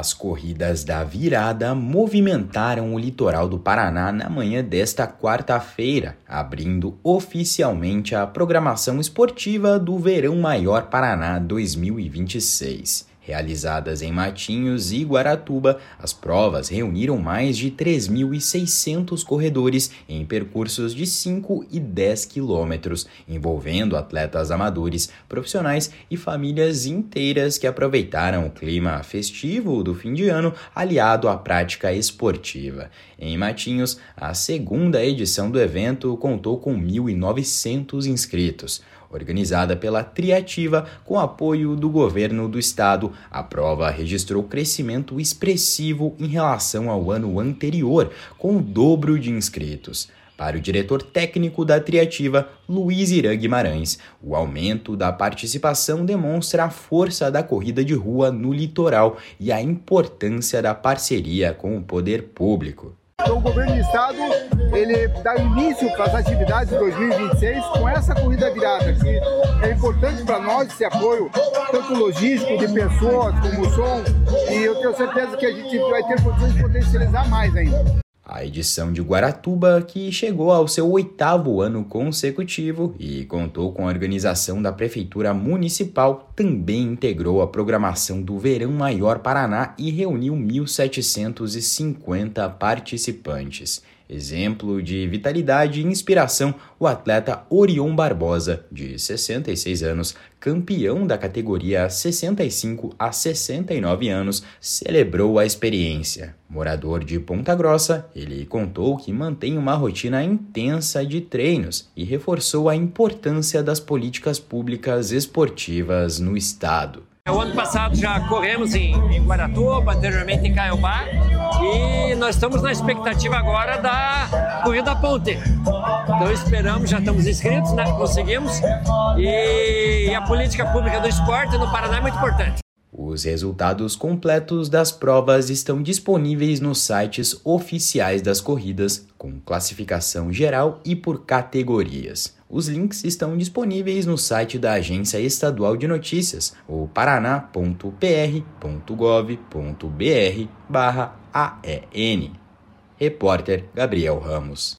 As corridas da virada movimentaram o litoral do Paraná na manhã desta quarta-feira, abrindo oficialmente a programação esportiva do Verão Maior Paraná 2026. Realizadas em Matinhos e Guaratuba, as provas reuniram mais de 3.600 corredores em percursos de 5 e 10 quilômetros, envolvendo atletas amadores, profissionais e famílias inteiras que aproveitaram o clima festivo do fim de ano aliado à prática esportiva. Em Matinhos, a segunda edição do evento contou com 1.900 inscritos. Organizada pela Triativa, com apoio do governo do estado, a prova registrou crescimento expressivo em relação ao ano anterior, com o dobro de inscritos. Para o diretor técnico da Triativa, Luiz Irã Guimarães, o aumento da participação demonstra a força da corrida de rua no litoral e a importância da parceria com o poder público. Então, o governo do estado ele dá início para as atividades de 2026 com essa corrida virada, que é importante para nós esse apoio, tanto logístico, de pessoas, como som, e eu tenho certeza que a gente vai ter condições de potencializar mais ainda. A edição de Guaratuba, que chegou ao seu 8º ano consecutivo e contou com a organização da Prefeitura Municipal, também integrou a programação do Verão Maior Paraná e reuniu 1.750 participantes. Exemplo de vitalidade e inspiração, o atleta Orion Barbosa, de 66 anos, campeão da categoria 65 a 69 anos, celebrou a experiência. Morador de Ponta Grossa, ele contou que mantém uma rotina intensa de treinos e reforçou a importância das políticas públicas esportivas no estado. O ano passado já corremos em Guaratuba, anteriormente em Caiobá, e nós estamos na expectativa agora da Corrida Ponte. Então esperamos, já estamos inscritos, né? Conseguimos, e a política pública do esporte no Paraná é muito importante. Os resultados completos das provas estão disponíveis nos sites oficiais das corridas, com classificação geral e por categorias. Os links estão disponíveis no site da Agência Estadual de Notícias, o paraná.pr.gov.br/AEN. Repórter Gabriel Ramos.